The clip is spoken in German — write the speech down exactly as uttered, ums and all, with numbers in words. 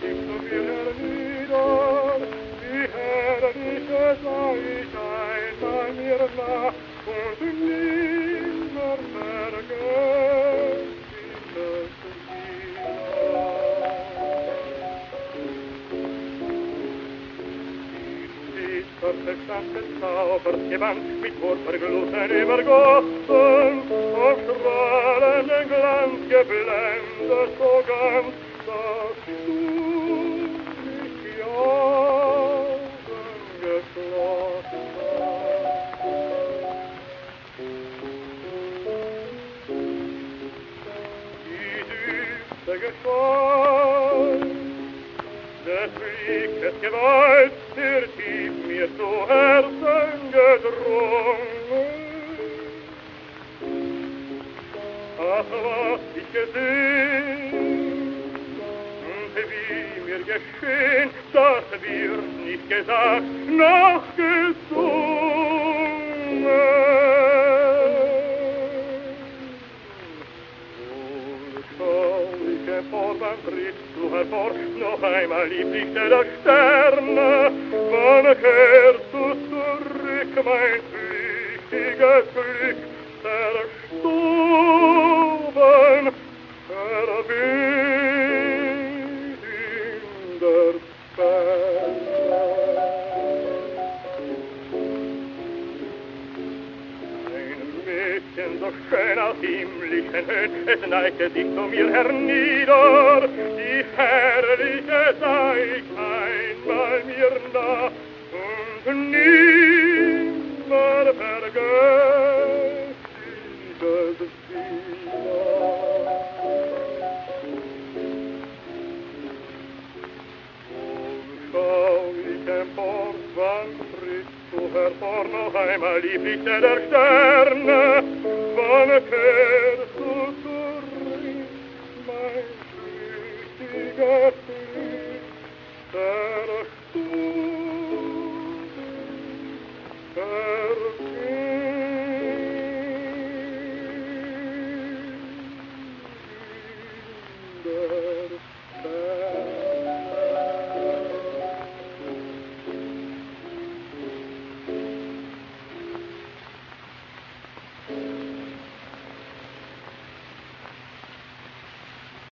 gibst du mir hernieder, wie herrliche sah ich einmal mir nach und nimmer vergess dieses Das verstandtes Zaubergewand mit Purpurglusen übergossen, auf strahlenden Glanz geblendet so ganz, dass du mich die Augen geschlossen hast. Die düste Gestalt des Blickes Gewalt vertief mir zu Herzen gedrungen. Ach, was ich gesehen und wie mir geschehen, das wird nicht gesagt, noch gesungen. Wohlschauliche Vorwand trittst du hervor, noch einmal Lieblichter der Sterne. Wann kehrst du zurück, mein flüchtiges Glück, zerstoben, verweht in der Ferne. Ein Mädchen so schön aus himmlischen Höhen, es neigte sich zu mir hernieder, die herrliche sah ich einmal mir nah und nimmer vergess dieses wieder. Und schau ich empor, wann trittst du hervor, noch einmal Lieblichter der Sterne, wann kehrst du zurück, mein flüchtiger